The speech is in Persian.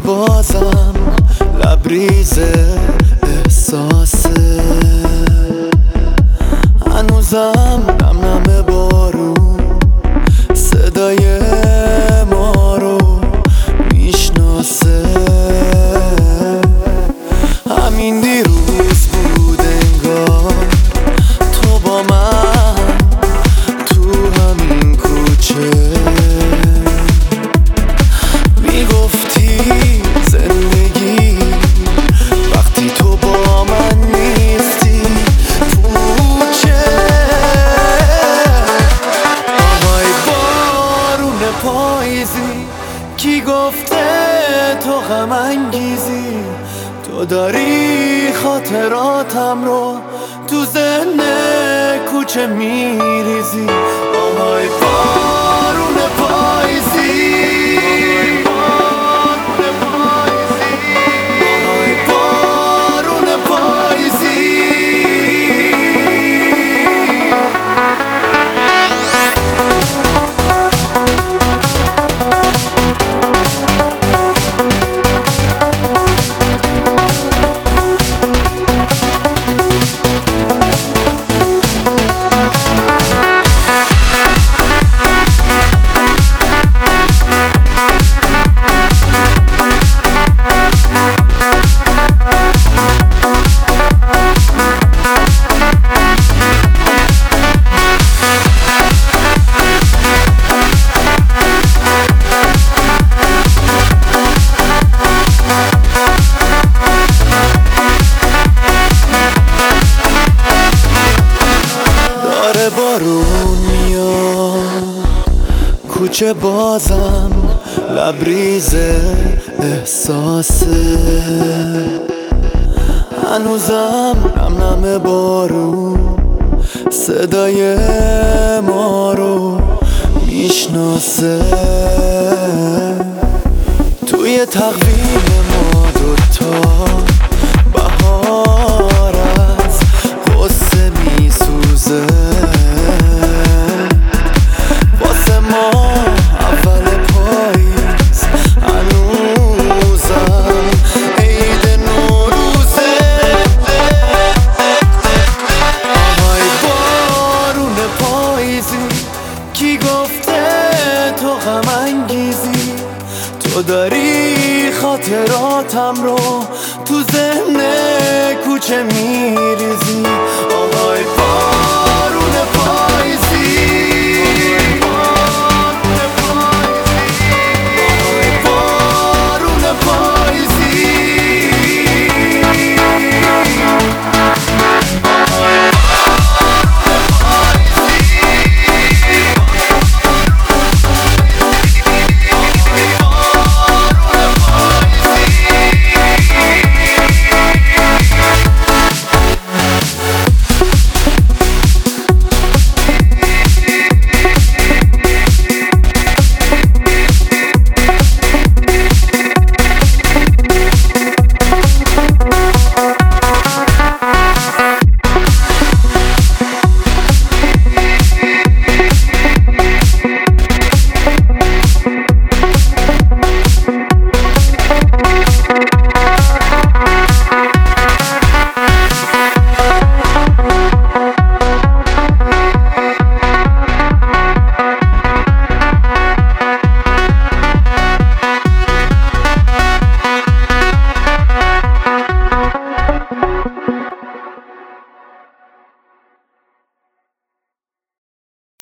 بازم لبریز احساسه، هنوزم نم نم بارون صدای ما رو میشناسه. همین دیروز بود انگار تو با من تو همین کوچه میگفتی زندگی وقتی تو با من نیستی پوچه. آهای بارون پاییزی کی گفته تو غم انگیزی، تو داری خاطراتم رو تو ذهن کوچه میریزی. آهای بارون پاییزی، آهای بارون پاییزی. بارون میاد کوچه بازم لبریز احساسه، هنوزم نم نم بارون صدای ما رو میشناسه. توی تقویم ما دوتا بهار از غصه میسوزه، واسه ما اول پاییز هنوزم عید نوروزه. آهای بارون پاییزی کی گفته تو غم انگیزی، تو داری خاطراتم رو تو ذهن کوچه میریزی. آهای بارون پاییزی.